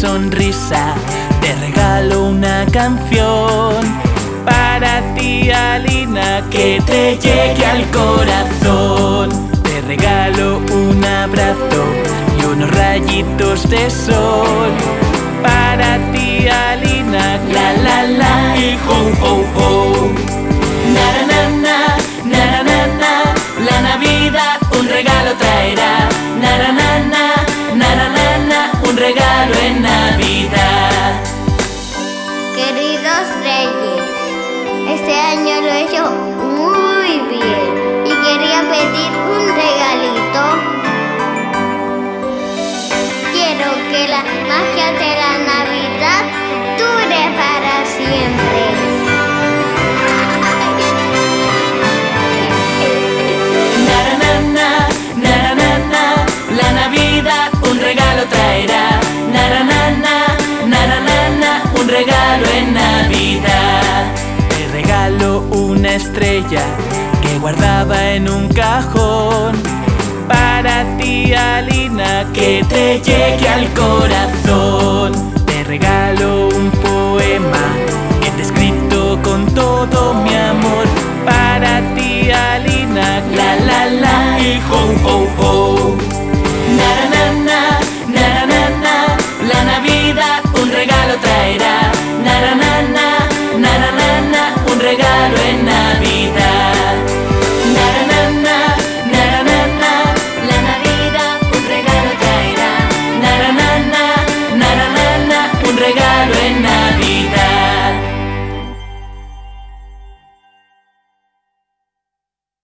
sonrisa. Te regalo una canción para ti, Alina, que te llegue al corazón. Te regalo un abrazo y unos rayitos de sol para ti, Alina, la la la y ho ho ho. Na na na na na na, la Navidad un regalo traerá. Na na na na na na, un regalo en Navidad. Queridos reyes, este año lo he hecho muy bien y quería pedir un regalito. Quiero que la magia de la Navidad dure para siempre. Na na na na na na, la Navidad un regalo traerá. Na na na na na na, un regalo en Navidad. Te regalo una estrella que guardaba en un cajón para ti, Alina, que te llegue al corazón. Te regalo un poema que te he escrito con todo mi amor para ti, Alina, la la la y ho ho ho. Na na na na na na, la Navidad un regalo traerá. Na na na na na na, un regalo en Navidad.